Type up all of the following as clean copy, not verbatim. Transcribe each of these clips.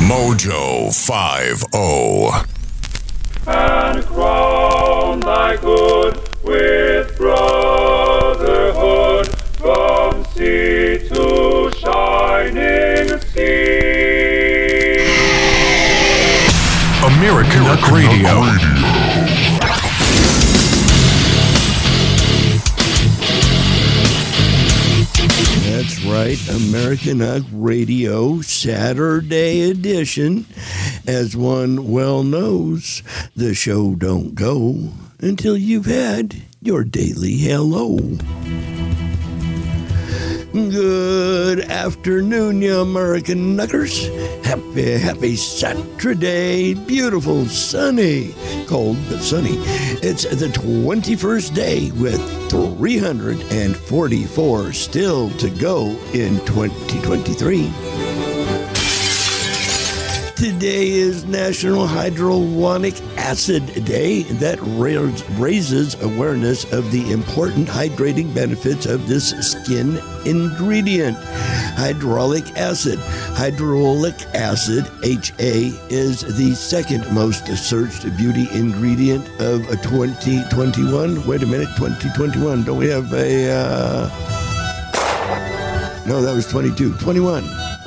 Mojo 50. And crown thy good with brotherhood from sea to shining sea. American Radio. That's right, American Radio Saturday edition. As one well knows, the show don't go until you've had your daily hello. Good afternoon, you American Nuggers. Happy Saturday. Beautiful, sunny, cold but sunny. It's the 21st day with 344 still to go in 2023. Today is National Hyaluronic Acid Day. That raises awareness of the important hydrating benefits of this skin ingredient. Hyaluronic acid. Hyaluronic acid, HA, is the second most searched beauty ingredient of 2021. Wait a minute, 2021. Don't we have a... No, that was 22. 21.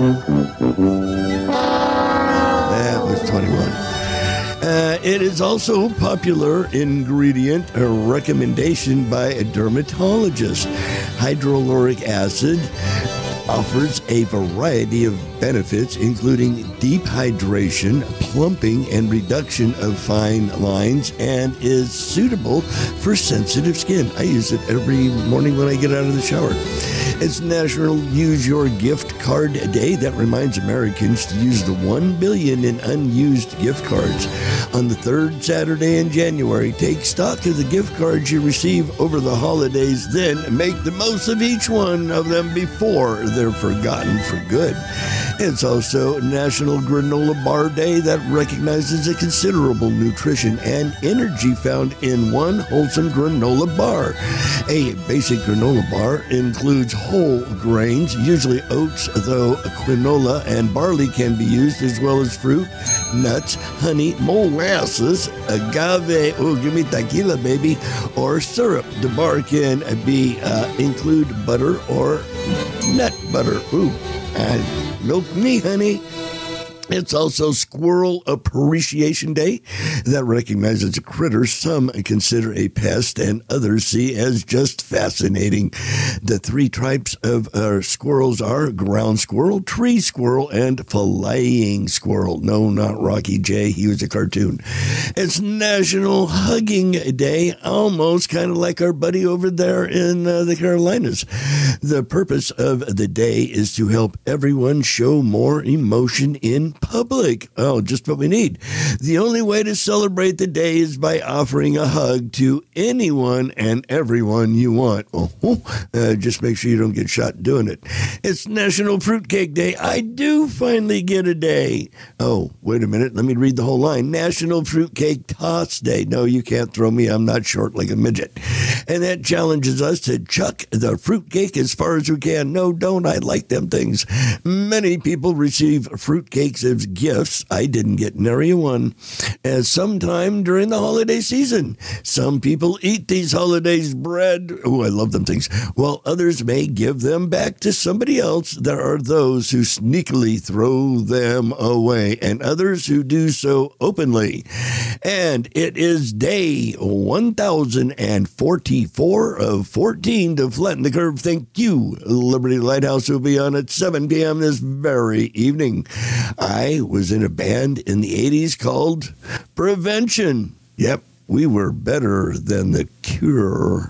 That was 21. It is also a popular ingredient, a recommendation by a dermatologist. Hyaluronic acid offers a variety of benefits, including deep hydration, plumping, and reduction of fine lines, and is suitable for sensitive skin. I use it every morning when I get out of the shower. It's National Use Your Gift Card Day. That reminds Americans to use the 1 billion in unused gift cards. On the third Saturday in January, take stock of the gift cards you receive over the holidays, then make the most of each one of them before they're forgotten for good. It's also National Granola Bar Day that recognizes the considerable nutrition and energy found in one wholesome granola bar. A basic granola bar includes whole grains, usually oats, though quinoa and barley can be used, as well as fruit, nuts, honey, molasses, agave, give me tequila, baby, or syrup. The bar can be include butter or nut butter. Milk me, honey. It's also Squirrel Appreciation Day that recognizes a critter some consider a pest and others see as just fascinating. The three types of squirrels are ground squirrel, tree squirrel, and flying squirrel. No, not Rocky J. He was a cartoon. It's National Hugging Day, almost kind of like our buddy over there in the Carolinas. The purpose of the day is to help everyone show more emotion in public. Oh, just what we need. The only way to celebrate the day is by offering a hug to anyone and everyone you want. Just make sure you don't get shot doing it. It's National Fruitcake Day. I do finally get a day. Oh, wait a minute. Let me read the whole line. National Fruitcake Toss Day. No, you can't throw me. I'm not short like a midget. And that challenges us to chuck the fruitcake as far as we can. No, don't. I like them things. Many people receive fruitcakes as gifts. I didn't get nary one. As sometime during the holiday season. Some people eat these holidays bread. Oh, I love them things. While others may give them back to somebody else. There are those who sneakily throw them away and others who do so openly. And it is day 1044 of 14 to flatten the curve. Thank you. Liberty Lighthouse will be on at 7 p.m. this very evening. I was in a band in the 80s called Prevention. Yep, we were better than The Cure.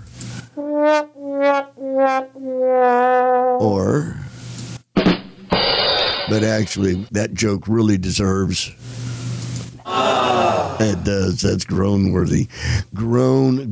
Or, but actually, that joke really deserves... It does. That's groan-worthy. Groan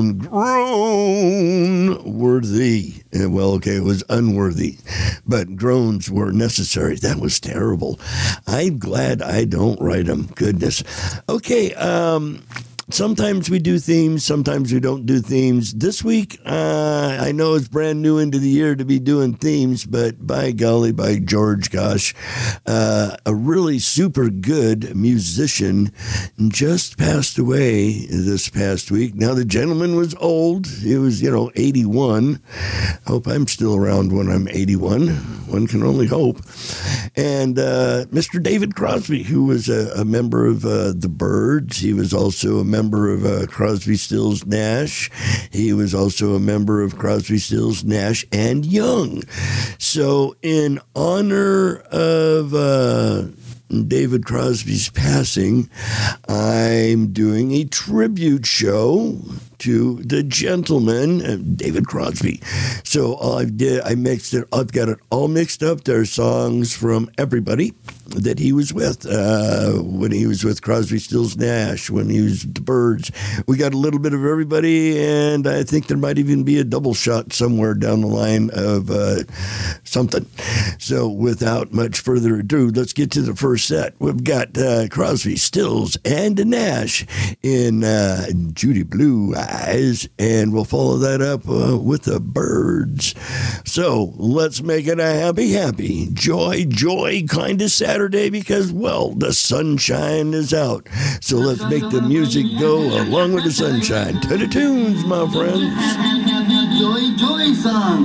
worthy. Well, okay, it was unworthy, but groans were necessary. That was terrible. I'm glad I don't write them. Goodness. Okay, sometimes we do themes, sometimes we don't do themes. This week, I know it's brand new into the year to be doing themes, but by golly, by George, gosh, a really super good musician just passed away this past week. Now, the gentleman was old. He was, 81. Hope I'm still around when I'm 81. One can only hope. And Mr. David Crosby, who was a member of the Byrds. He was also a member of Crosby, Stills, Nash. He was also a member of Crosby, Stills, Nash and Young. So in honor of David Crosby's passing, I'm doing a tribute show to the gentleman, David Crosby. So I mixed it. I've got it all mixed up. There are songs from everybody that he was with when he was with Crosby, Stills, Nash, when he was with the Byrds. We got a little bit of everybody, and I think there might even be a double shot somewhere down the line of something. So without much further ado, let's get to the first set. We've got Crosby, Stills, and Nash in Judy Blue Eyes, and we'll follow that up with the Byrds. So let's make it a happy, joy kind of Saturday because, well, the sunshine is out. So let's make the music go along with the sunshine. To the tunes, my friends. Joy song.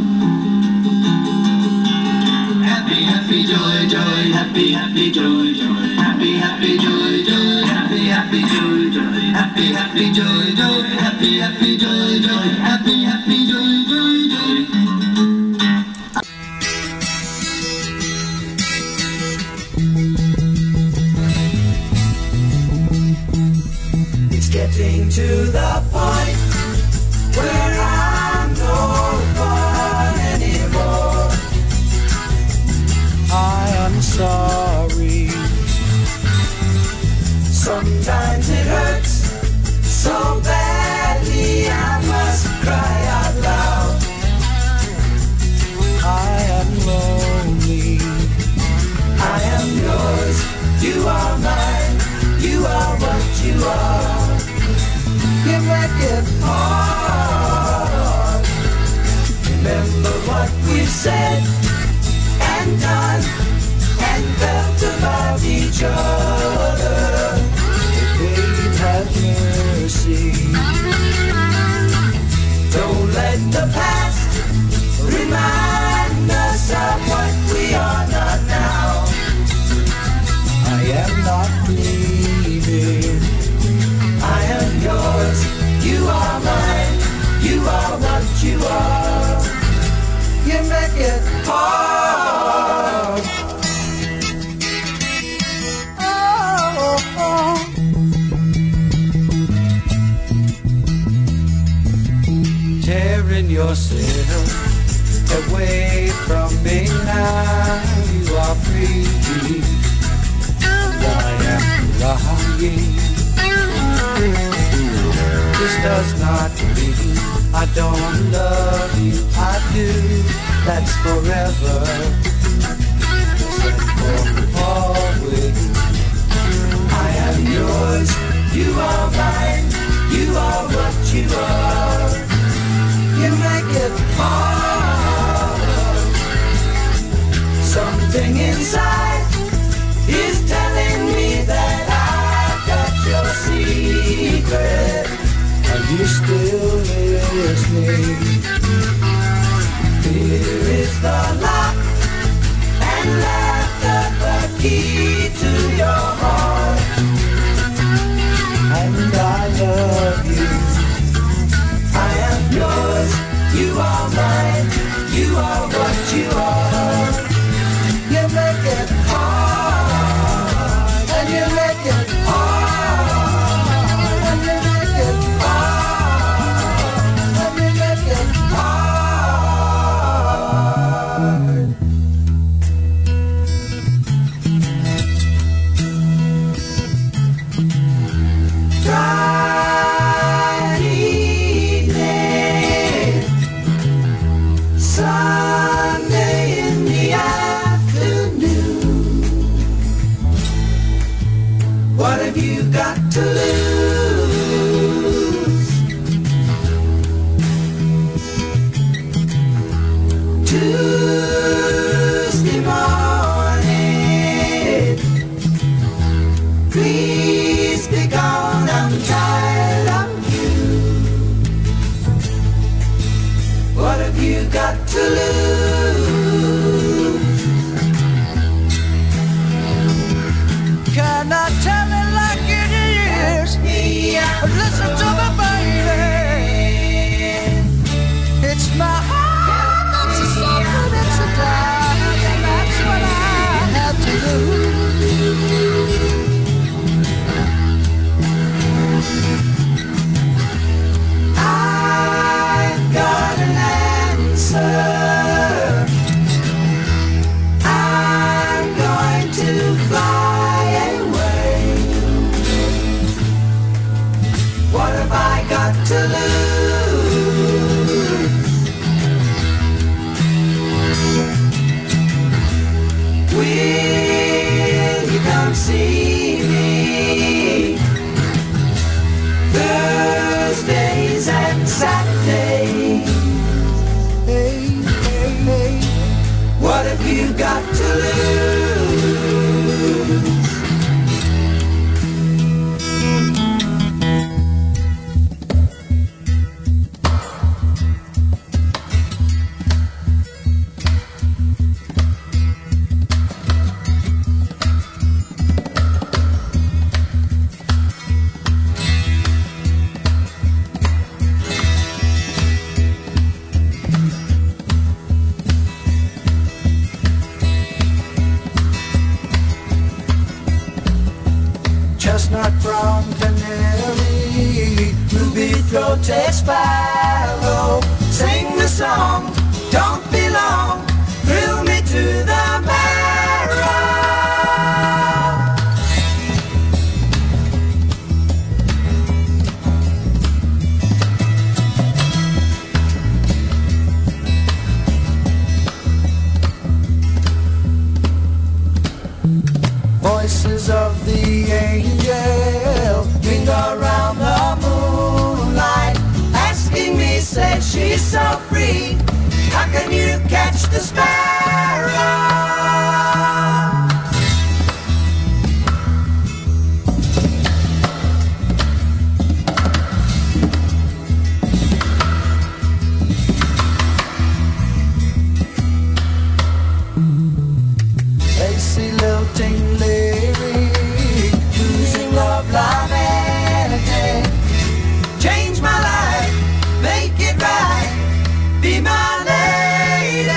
Happy, joy, happy, joy, happy, joy, happy, joy, happy, joy, happy, joy. It's getting to the point where I'm no fun anymore. I am sorry. Sometimes it hurts so badly I must cry out loud. I am lonely. I am yours. You are mine. You are what you are. You make it hard. Remember what we've said and done and felt about each other. Babe, have mercy. Don't let the past remind us of what we are not now. I am not leaving. I am yours. You are mine. You are what you are. You make it hard. Tearing yourself away from me now. You are free. I am lying. This does not mean I don't love you. I do. That's forever. For always. I am yours. You are mine. You are what you are. You make it hard. Something inside is telling me that I've got your secret. Are you still listening? Here is the lock and laughter, the key to your heart. And I love you. I am yours. You are mine. You are what you are. You make it hard. And you make it hard. And you make it hard. And you make it hard. What have you got to lose? Please be gone, I'm tired of you. What have you got to lose? Can I tell it like it is? Listen to me, baby. It's my heart that's a suffering, it's a dying, and that's what I have to do. I've got an answer. I'm going to fly away. What have I got to lose? Will you come see me Thursdays and Saturdays? Hey, hey, hey. What have you got to lose? Chestnut brown canary, ruby-throated sparrow, sing the song, don't be long, thrill me to the marrow. Voices of the angel linger around the moonlight, asking me, say she's so free, how can you catch the sparrow? Lacy lilting lyric, losing love lamented. Change my life, make it right, be my lady.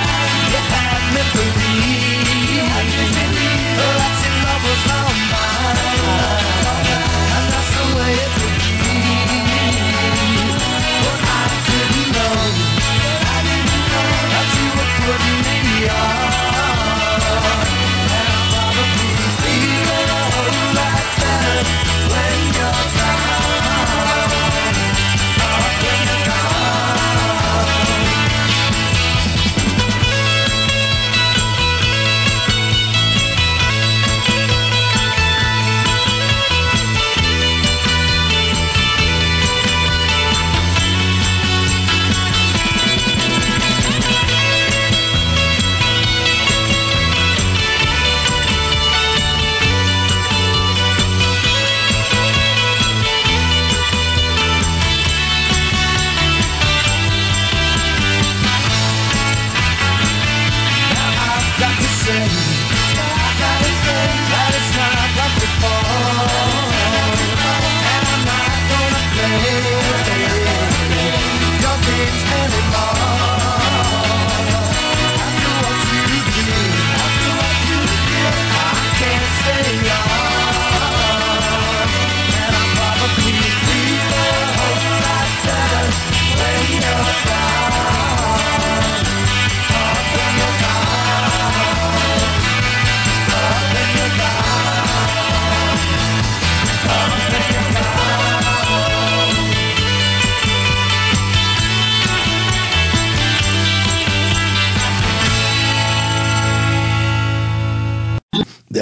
That's in love was all mine.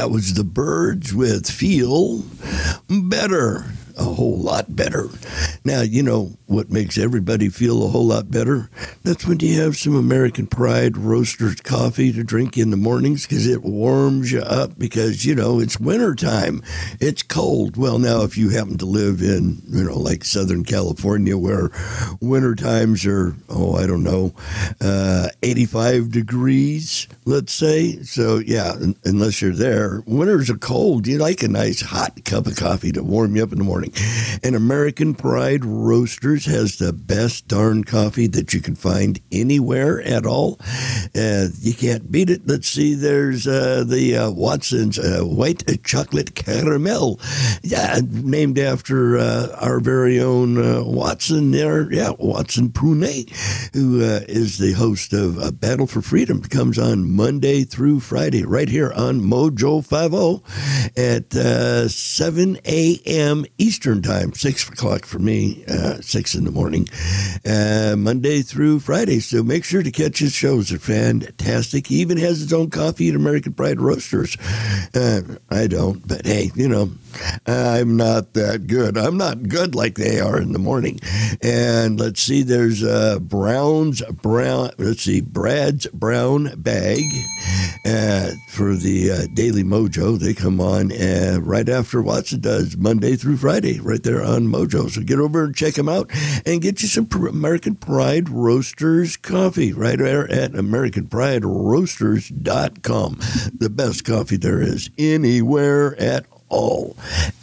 that was the Byrds with Feel Better. A whole lot better. Now, you know what makes everybody feel a whole lot better? That's when you have some American Pride Roasters coffee to drink in the mornings, because it warms you up, because, you know, it's wintertime. It's cold. Well, now, if you happen to live in, you know, like Southern California, where winter times are, 85 degrees, let's say. So, yeah, unless you're there, winters are cold. You like a nice hot cup of coffee to warm you up in the morning. And American Pride Roasters has the best darn coffee that you can find anywhere at all. You can't beat it. Let's see, there's the Watson's White Chocolate Caramel. Yeah, named after our very own Watson there. Yeah, Watson Pune, who is the host of Battle for Freedom. It comes on Monday through Friday right here on Mojo 50 at 7 a.m. Eastern Time, 6 o'clock for me, 6 in the morning, Monday through Friday. So make sure to catch his shows. They're fantastic. He even has his own coffee at American Pride Roasters. I don't, but hey, you know, I'm not that good. I'm not good like they are in the morning. And let's see, there's Brad's Brown Bag for the Daily Mojo. They come on right after Watson does, Monday through Friday, right there on Mojo. So get over and check them out and get you some American Pride Roasters coffee right there at AmericanPrideRoasters.com. The best coffee there is anywhere at all.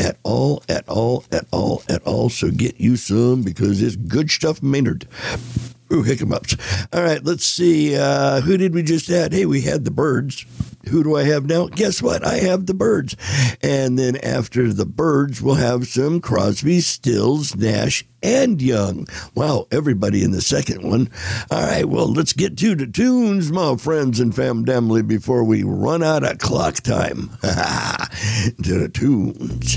So get you some, because it's good stuff, Maynard. Ooh, hiccups. All right, let's see. Who did we just add? Hey, we had the Byrds. Who do I have now? Guess what? I have the Byrds. And then after the Byrds, we'll have some Crosby, Stills, Nash, and Young. Wow, everybody in the second one. All right, well, let's get to the tunes, my friends and family, before we run out of clock time. To the tunes.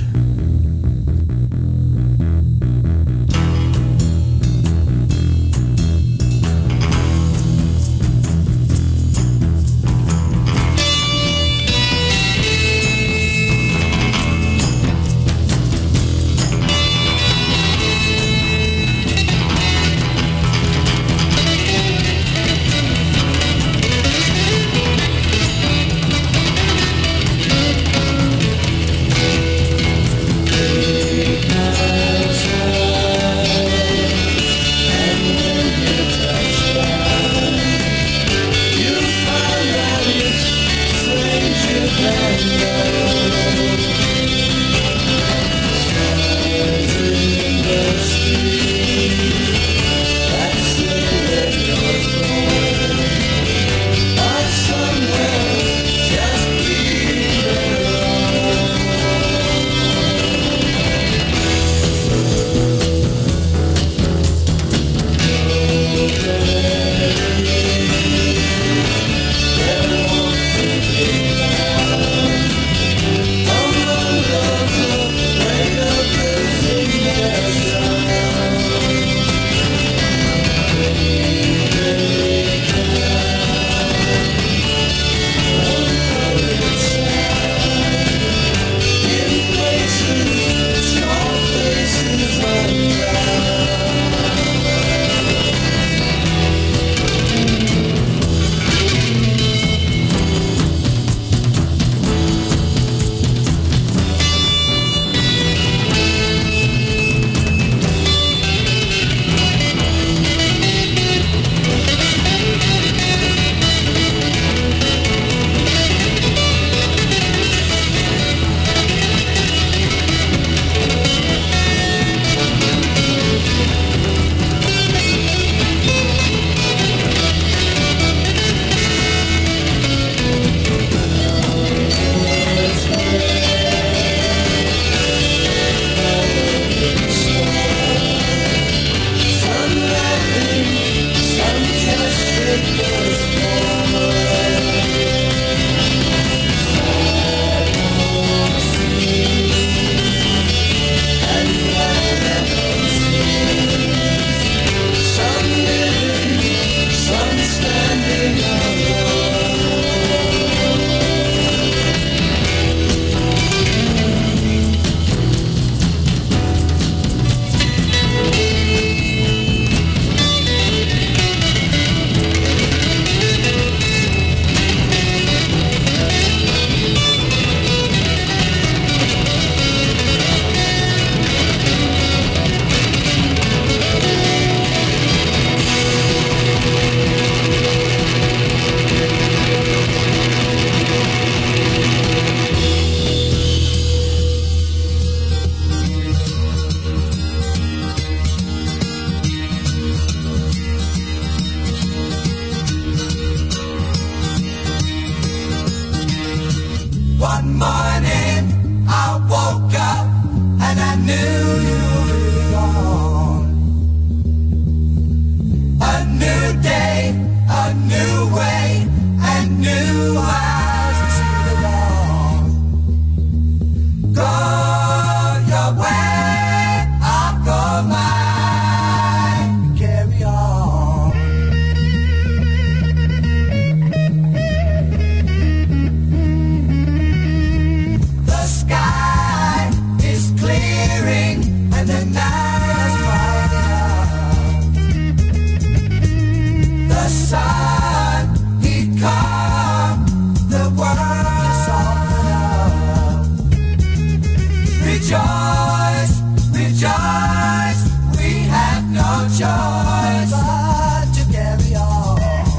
rejoice, rejoice. We have no choice but to carry on.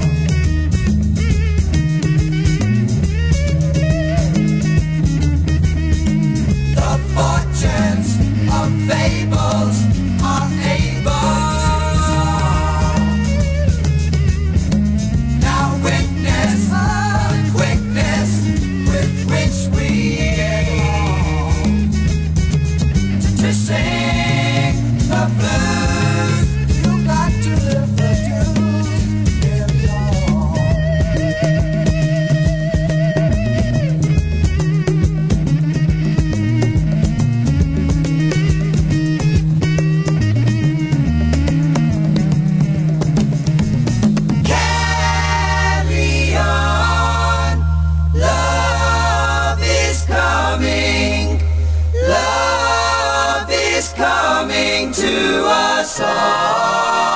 The fortunes of fables are able. Now witness the quickness with which we get on to sing the blues. You got to live the dues. Carry on. Carry on. Love is coming. Love is coming to us all.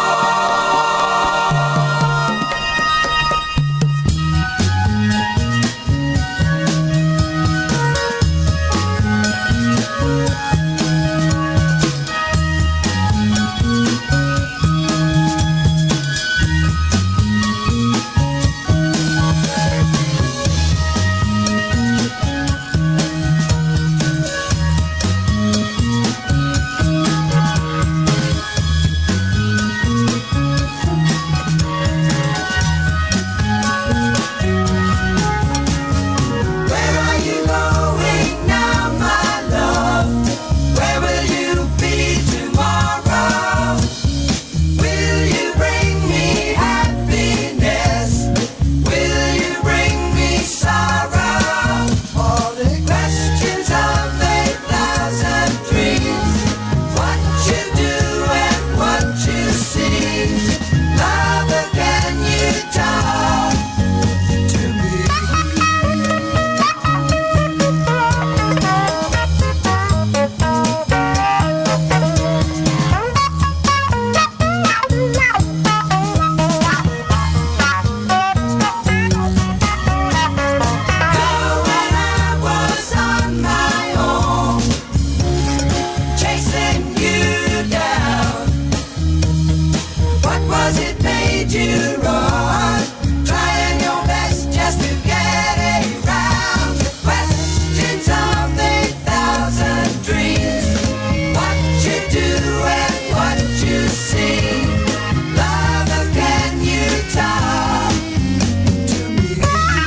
Where are you going now, my love? Where will you be tomorrow? Will you bring me happiness? Will you bring me sorrow? All the questions of 1,000 dreams. What you do and what you see. Lover, can you talk to me? When I was on my own, chasing you down. What was it made you run? Trying your best just to get around the questions of 1,000 dreams. What you do and what you see. Lover, can you talk to me?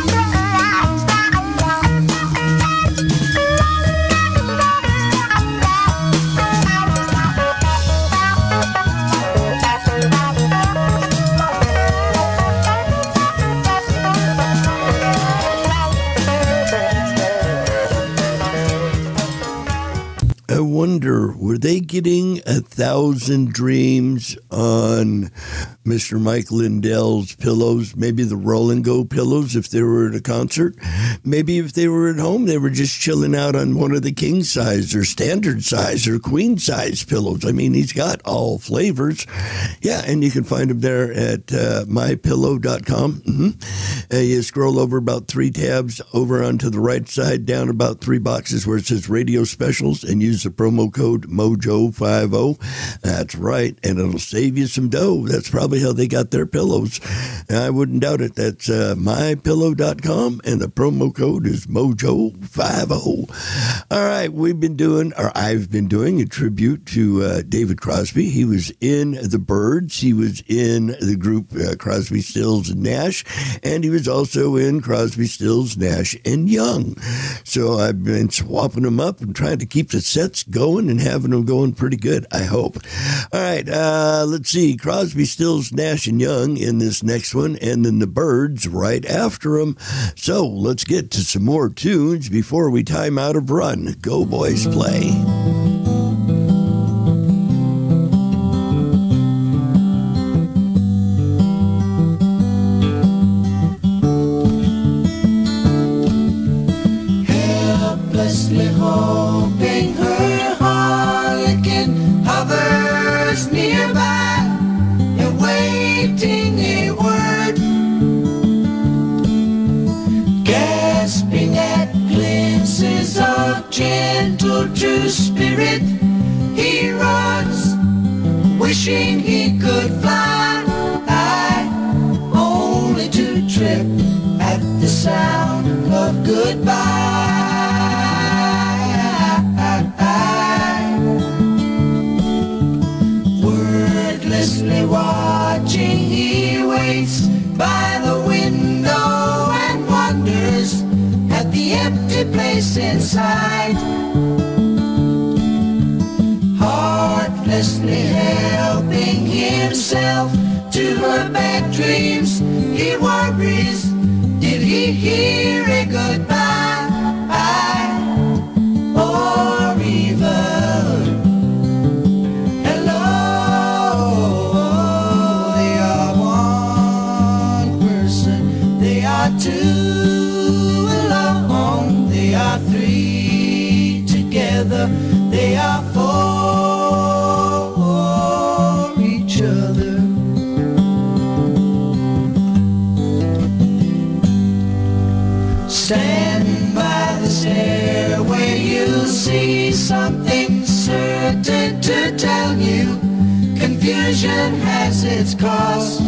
I wonder, were they getting 1,000 Dreams on Mr. Mike Lindell's pillows? Maybe the Roll and Go pillows if they were at a concert? Maybe if they were at home, they were just chilling out on one of the king size or standard size or queen size pillows. I mean, he's got all flavors. Yeah, and you can find them there at mypillow.com. You scroll over about 3 tabs over onto the right side, down about 3 boxes where it says radio specials, and use the promo code MOJO50. That's right, and it'll save you some dough. That's probably how they got their pillows. I wouldn't doubt it. That's mypillow.com, and the promo code is MOJO50. All right, I've been doing a tribute to David Crosby. He was in the Byrds. He was in the group Crosby, Stills, and Nash, and he was also in Crosby, Stills, Nash, and Young. So I've been swapping them up and trying to keep the sets going and having them going pretty good, I hope. All right, let's see. Crosby, Stills, Nash, and Young in this next one, and then the Byrds right after them. So let's get to some more tunes before we time out of run. Go, boys, play. Helplessly hoping her harlequin hovers nearby, awaiting a word, gasping at glimpses of gentle true spirit. spirit, he runs, wishing he could fly, only to trip at the sound of goodbye. Wordlessly watching, he waits by the window and wonders at the empty place inside. Heartlessly helping himself to her bad dreams, he worries, did he hear a goodbye? Or even hello? They are one person, they are two alone, they are three together, they are for each other. Stand by the stairway, you'll see something certain to tell you. Confusion has its cost.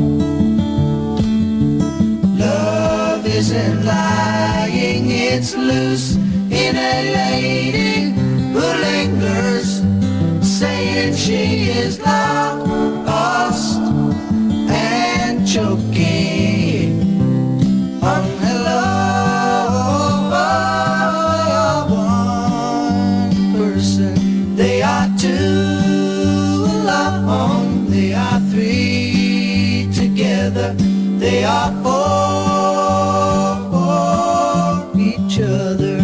Love isn't lying, it's loose in a lady who lingers, saying she is lost and choking on hello. One person, they are two alone, they are three together, they are for each other.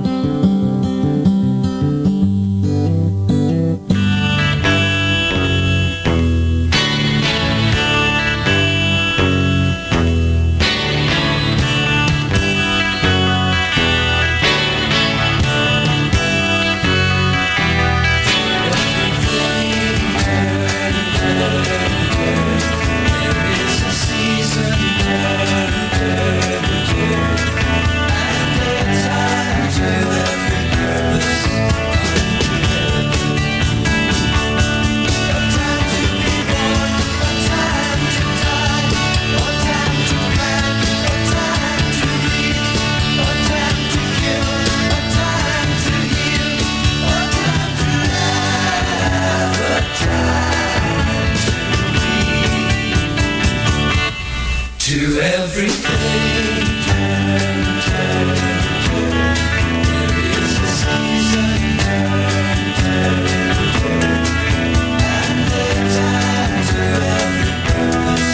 To everything, turn, turn, turn. There is a season, turn, turn, turn. And a time to every purpose.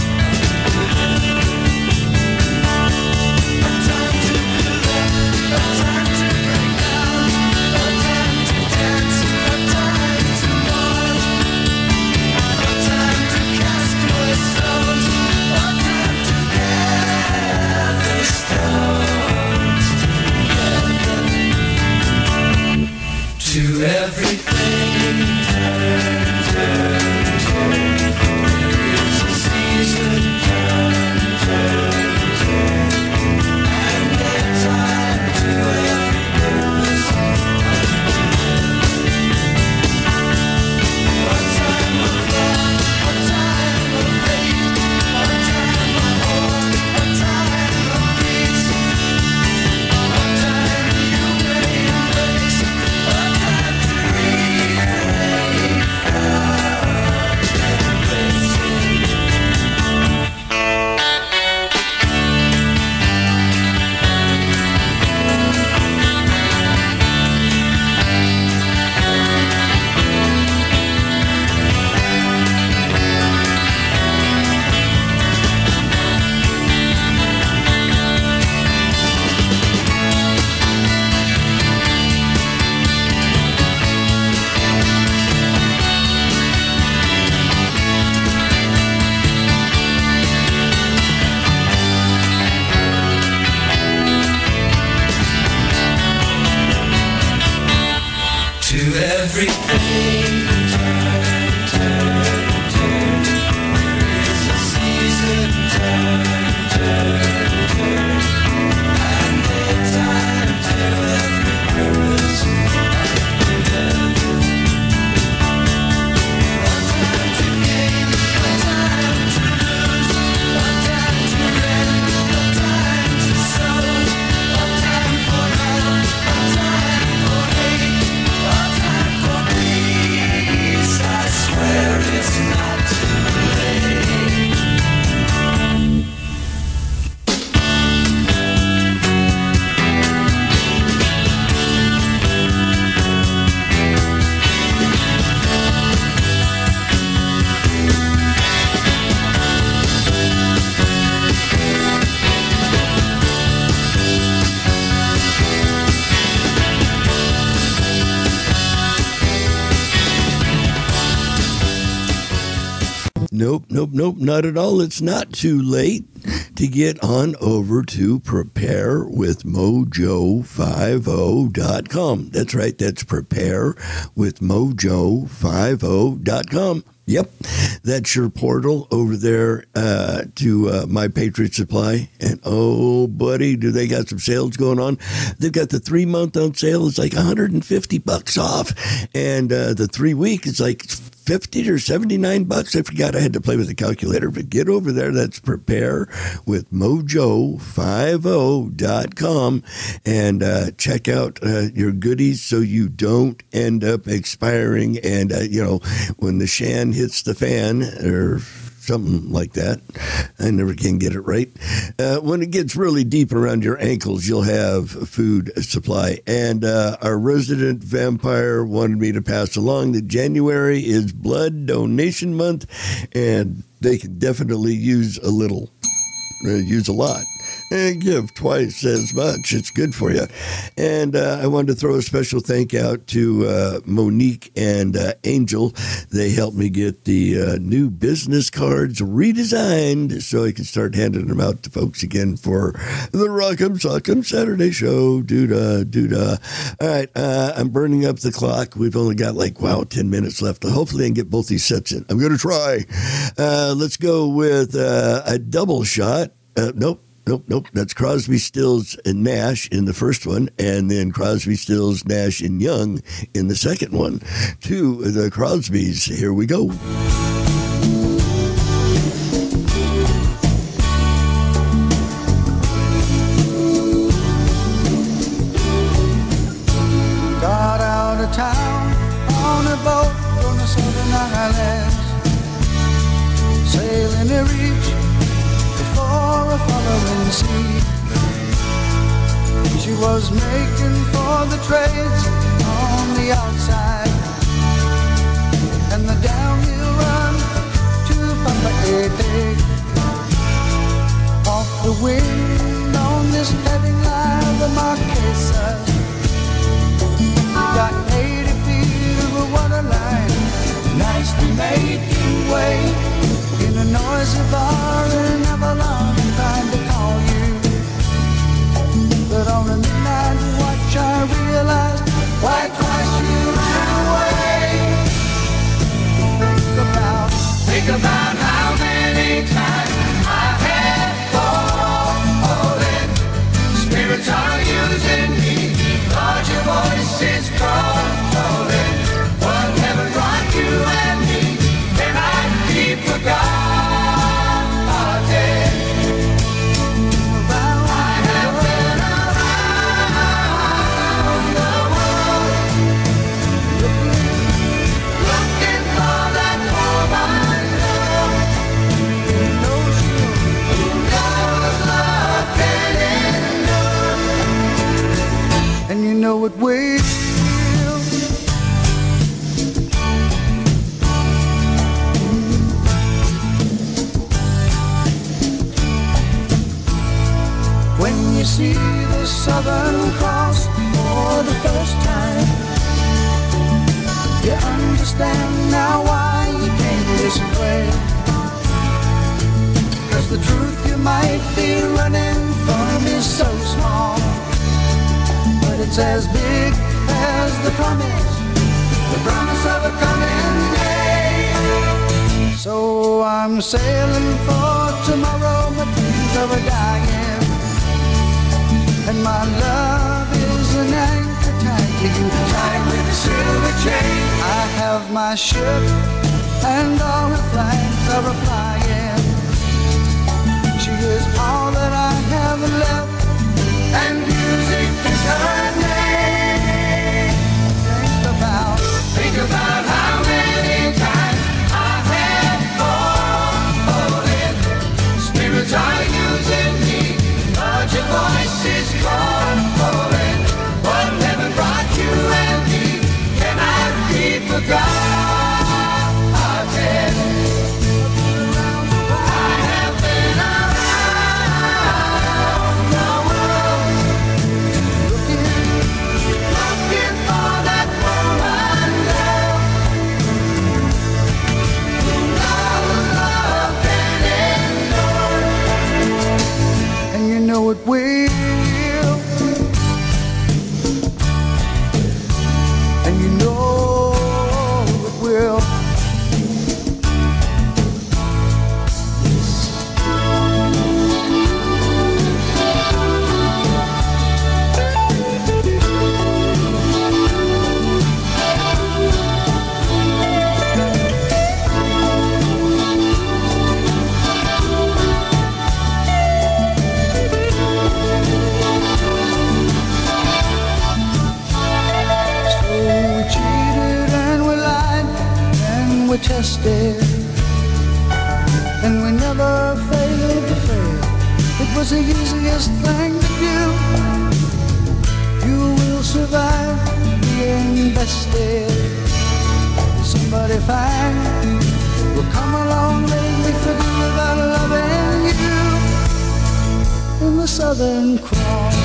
A time to build up, a time to break down, a time to dance, a time to mourn, a time to cast away stones. To everything, turn, turn, turn. There is a season, turn, turn, turn. And a time to every purpose. A time of love, a time of hate, a time of war, a time of peace, a time you may embrace, a time to refrain everything, turn, turn, turn. There is a season, turn, turn, turn. And a time to every purpose. Nope, not at all. It's not too late to get on over to preparewithmojo50.com. That's right, that's preparewithmojo50.com. Yep, that's your portal over there to My Patriot Supply. And oh, buddy, do they got some sales going on? They've got the 3-month on sale. It's like $150 off. And the 3-week is like $50 or $79. I forgot, I had to play with the calculator, but get over there. That's preparewithmojo50.com and check out your goodies so you don't end up expiring. And, when the Shan hits the fan or something like that. I never can get it right. When it gets really deep around your ankles, you'll have food supply. And our resident vampire wanted me to pass along that January is blood donation month, and they can definitely use a little, use a lot. And give twice as much. It's good for you. And I wanted to throw a special thank out to Monique and Angel. They helped me get the new business cards redesigned so I can start handing them out to folks again for the Rock'em Sock'em Saturday show. Doo-dah. All right, I'm burning up the clock. We've only got 10 minutes left. Hopefully I can get both these sets in. I'm going to try. Let's go with a double shot. Nope. That's Crosby, Stills, and Nash in the first one, and then Crosby, Stills, Nash, and Young in the second one. To the Crosbys. Here we go. Got out of town on a boat from the Southern Islands, sailing to reach for a following sea. She was making for the trades on the outside, and the downhill run to Papa Ede. Off the wind on this heading line, the Marquesas. Got 80 feet of a waterline, nicely making way in a noisy bar in Avalon, trying to call you. But on a midnight watch I realized why twice you ran away. Think about how many times I had fallen. Spirits are using me, Lord, your voice is calling. What heaven brought you and me cannot be forgotten. And you know it will. When you see the Southern Cross for the first time, you understand now why you came this way. 'Cause the truth you might be running from is so small, but it's as big as the promise of a coming day. So I'm sailing for tomorrow, my dreams are dying, and my love is an anchor tied to you, tied with a silver chain. I have my ship, and all her flags are flying. She is all that I have left, and music is her name. Think about how many times I have fallen. Spirits are using me, Lord, your voice is calling. What heaven brought you and me cannot be forgotten. Looking were tested, and we never failed to fail. It was the easiest thing to do. You will survive being bested. Somebody fine will come along, make me forget about loving you. In the Southern Cross,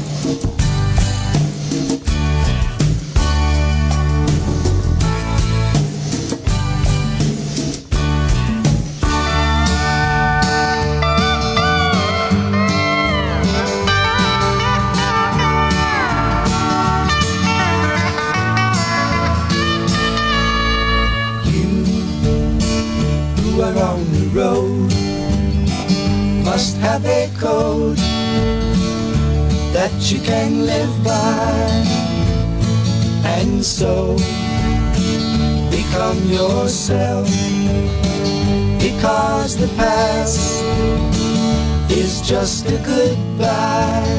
on the road must have a code that you can live by, and so become yourself, because the past is just a goodbye.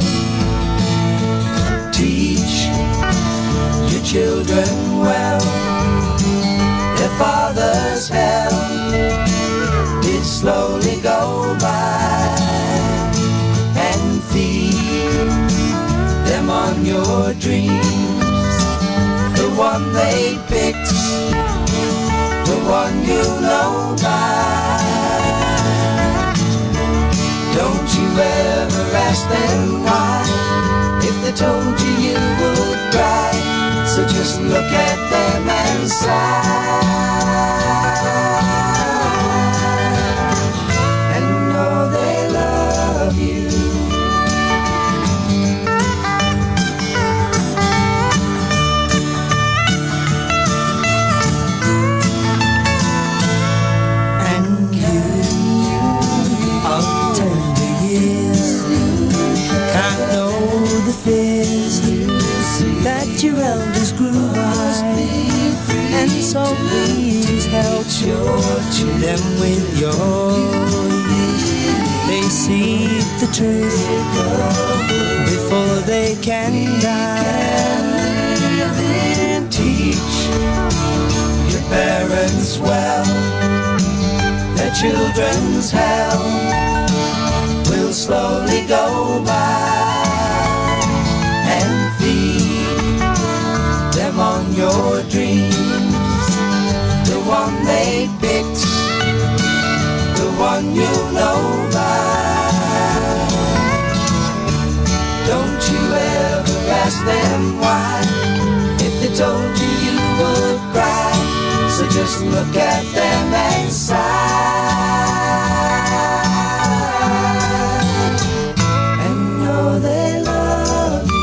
Teach your children well, their father's hell did slowly go by, and feed them on your dreams, the one they picked, the one you know by. Don't you ever ask them why, if they told you you would cry, so just look at them and sigh. That your elders grew wise, and so please help them with your youth. They see the truth before they can die. Teach your parents well, their children's hell will slowly go by, and feed them on your dreams, the one they picked, the one you know by. Don't you ever ask them why, if they told you you would cry, so just look at them and sigh, and know they love you.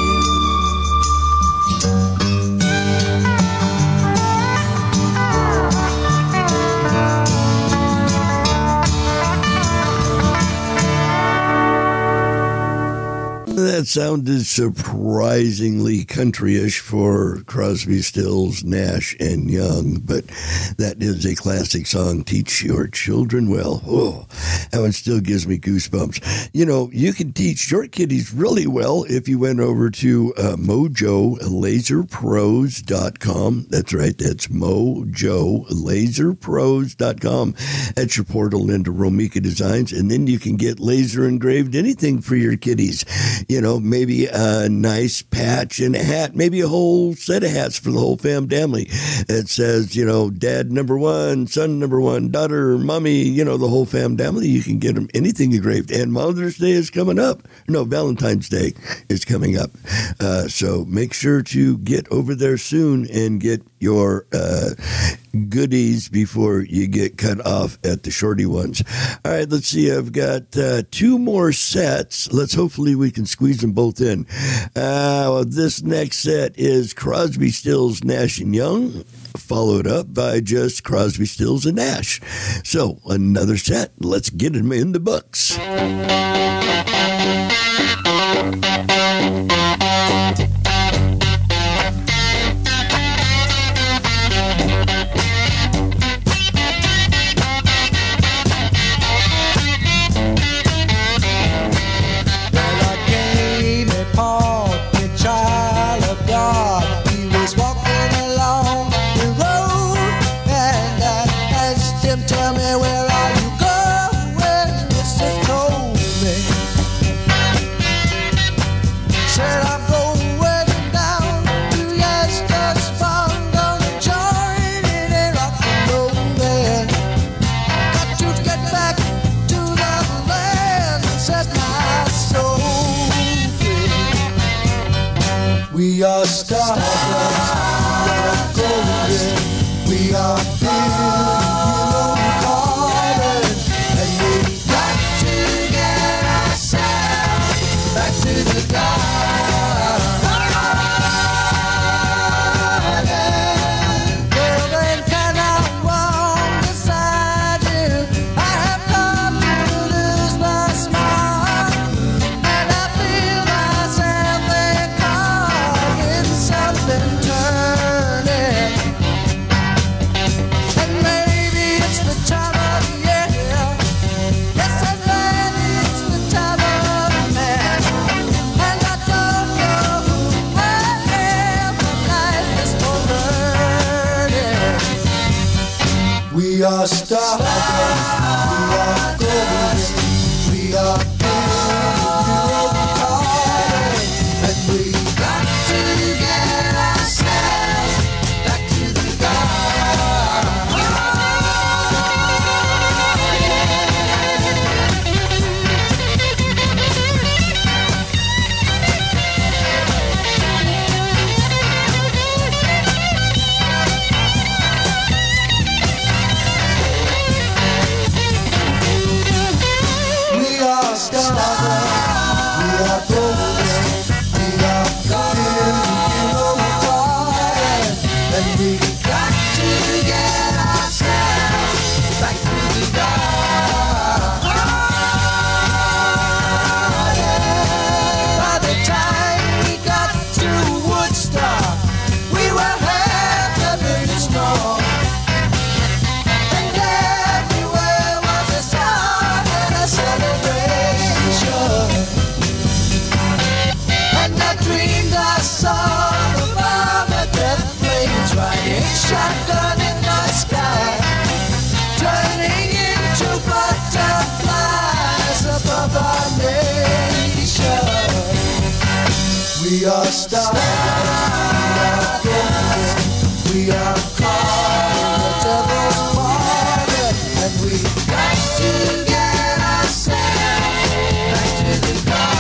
That sounded surprisingly country-ish for Crosby, Stills, Nash, and Young, but that is a classic song, Teach Your Children Well. Oh, that one still gives me goosebumps. You know, you can teach your kiddies really well if you went over to MojoLaserPros.com. That's right, that's MojoLaserPros.com. That's your portal into Romika Designs, and then you can get laser engraved anything for your kiddies. You know, maybe a nice patch and a hat, maybe a whole set of hats for the whole family. It says, you know, dad number one, son number one, daughter, mommy, you know, the whole family. You can get them anything engraved. And Mother's Day is coming up. No, Valentine's Day is coming up. So make sure to get over there soon and get your goodies before you get cut off at the shorty ones. All right, let's see. I've got two more sets. Hopefully we can squeeze them both in. This next set is Crosby, Stills, Nash and Young, followed up by just Crosby, Stills and Nash. So another set. Let's get them in the books. Child of God, he was walking along the road, and are feeling calling, and we got to get ourselves back to the garden. Well, then can I walk beside you? I have come to lose my smile, and I feel myself there caught in something turning. And maybe it's the time of year. Yes, and maybe it's the time of man. And I don't know who I am, but life is for learning. We are starving, we are golden, we are calling, and we got to get ourselves back to the We are starving, we are golden, we are calling, and we got to get ourselves back to the garden. By the time we got to Woodstock, we were half a minute strong. And everywhere was a song and a celebration. And I dreamed I saw the bomber death planes riding shotgun in the sky, turning into butterflies above our nation. We are stars, we are golden, we are calling the devil's pardon, and we got to get ourselves back to the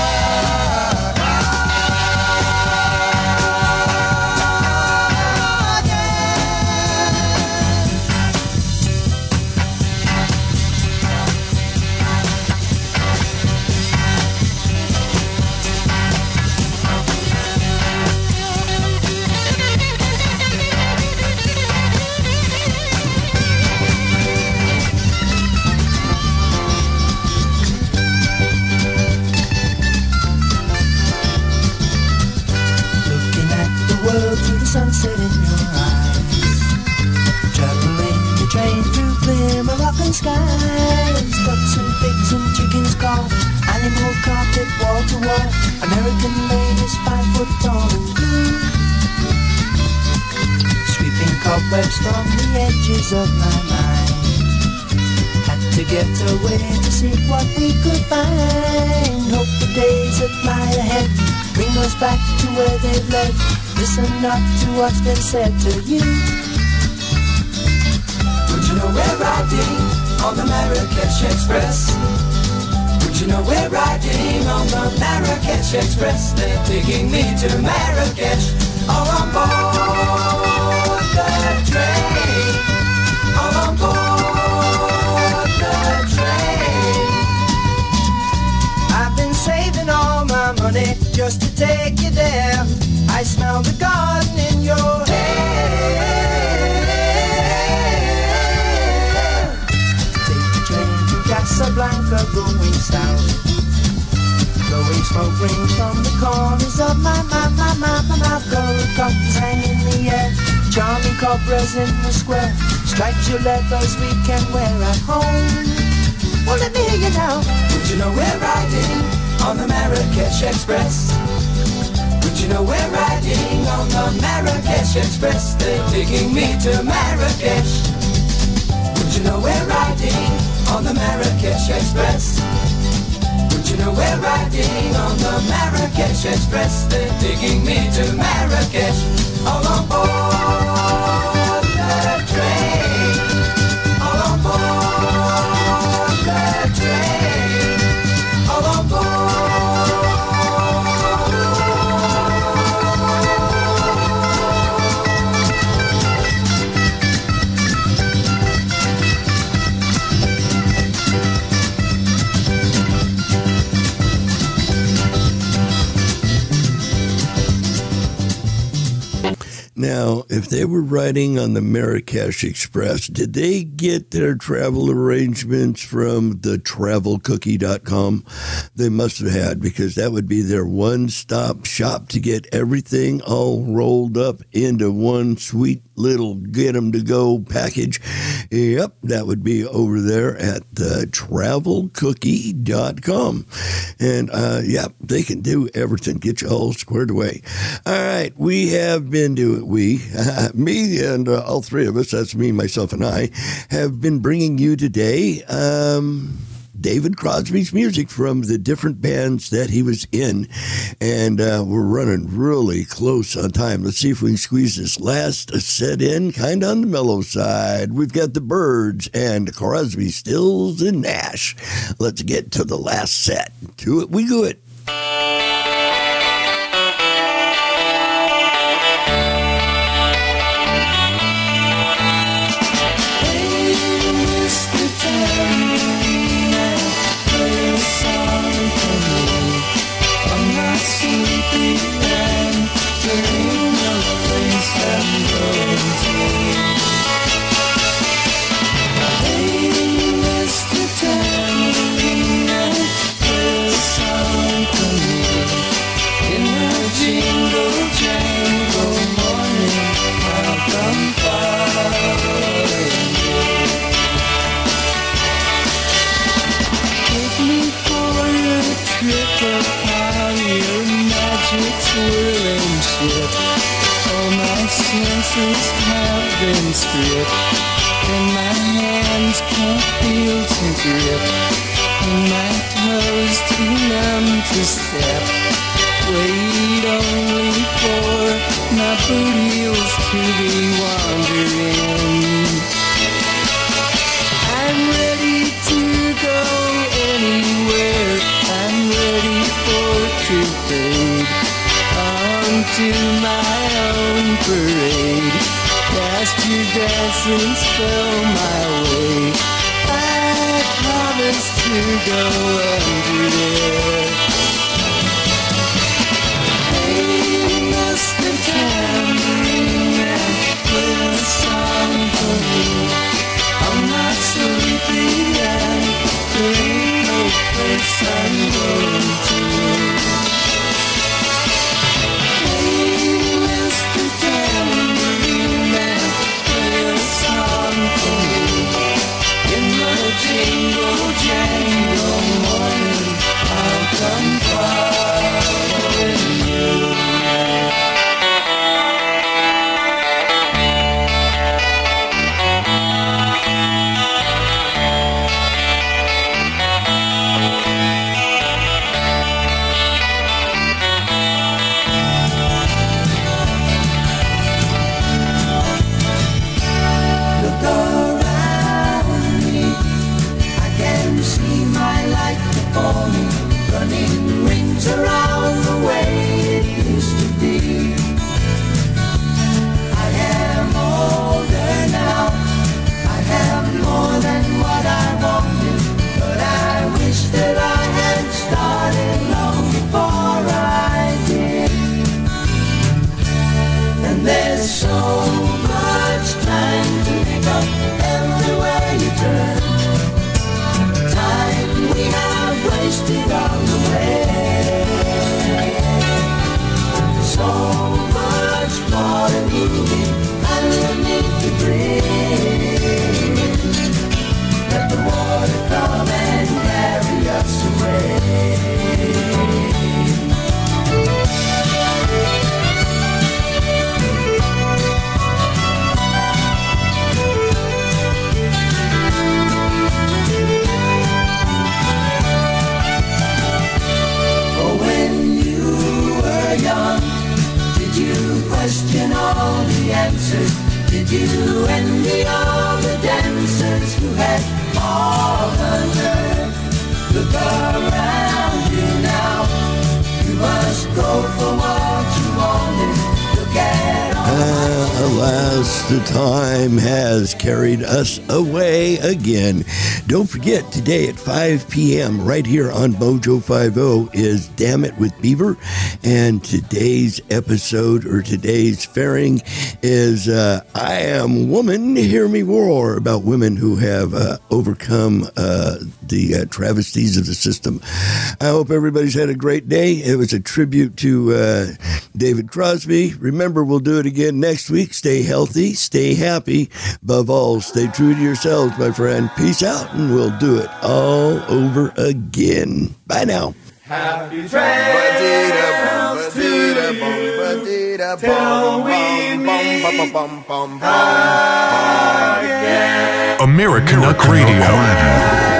Looking at the world through the sunset in your eyes, traveling the train through glimmer rocking skies, ducks and pigs and chickens call, animal carpet wall to wall, American ladies 5 foot tall and blue, sweeping cobwebs from the edges of my mind. Had to get away to see what we could find. Hope the days that lie ahead bring us back to where they've led. Listen not to what's been said to you. Would you know we're riding on the Marrakesh Express? Would you know we're riding on the Marrakesh Express? They're taking me to Marrakesh, all on board the train, all on board the train. I've been saving all my money just to take you there. I smell the garden in your hair. Take the train to Casablanca going south, blowing smoke rings from the corners of my mouth. Gold coffees hang in the air, charming cobras in the square, stripes your leathers we can wear at home. Well, let me hear you now. Would you know we're riding on the Marrakesh Express? Would you know we're riding on the Marrakesh Express? They're taking me to Marrakesh. Would you know we're riding on the Marrakesh Express? Would you know we're riding on the Marrakesh Express? They're taking me to Marrakesh, all on board the train, all on board the train, all on board. Now, if they were riding on the Marrakesh Express, did they get their travel arrangements from the travelcookie.com? They must have had, because that would be their one-stop shop to get everything all rolled up into one sweet little get-em-to-go package. Yep, that would be over there at the travelcookie.com. And, yeah, they can do everything. Get you all squared away. All right, we have been doing, me and all three of us, that's me, myself, and I, have been bringing you today David Crosby's music from the different bands that he was in. And we're running really close on time. Let's see if we can squeeze this last set in kind of on the mellow side. We've got the Byrds and Crosby, Stills, and Nash. Let's get to the last set. To it we go it. Senses have been stripped, and my hands can't feel to grip, and my toes too numb to step. Wait only for my boot heels to be wandering. I'm ready to go anywhere. I'm ready for to fade onto my own parade. Past your dancing spell my way. I promise to go under there. Hey, Mr. Tambourine Man, play a song for me. I'm not sleepy and there ain't no place I'm going to. Jingle, jangle morning, I'll come following you. Look around me, I can see my life before me, running rings around the way it used to be. I am older now, I have more than what I wanted, but I wish that I had started long before I did. And there's so much time to make up everywhere you turn. Time we have wasted on the way. So much water moving underneath the bridge. Let the water come and carry us away. Young, did you question all the answers? Did you envy all the dancers who had all the nerve? Look around you now, you must go for what you wanted. Look at all A alas, the time has carried us away again. Don't forget, today at 5 p.m. right here on Mojo 50 is Damn It with Beaver. And today's episode, or today's fairing, is I Am Woman, Hear Me Roar, about women who have overcome the travesties of the system. I hope everybody's had a great day. It was a tribute to David Crosby. Remember, we'll do it again next week. Stay healthy, stay happy. Above all, stay true to yourselves, my friend. Peace out, and we'll do it all over again. Bye now. Happy trails to you till we meet again. American Rock Radio.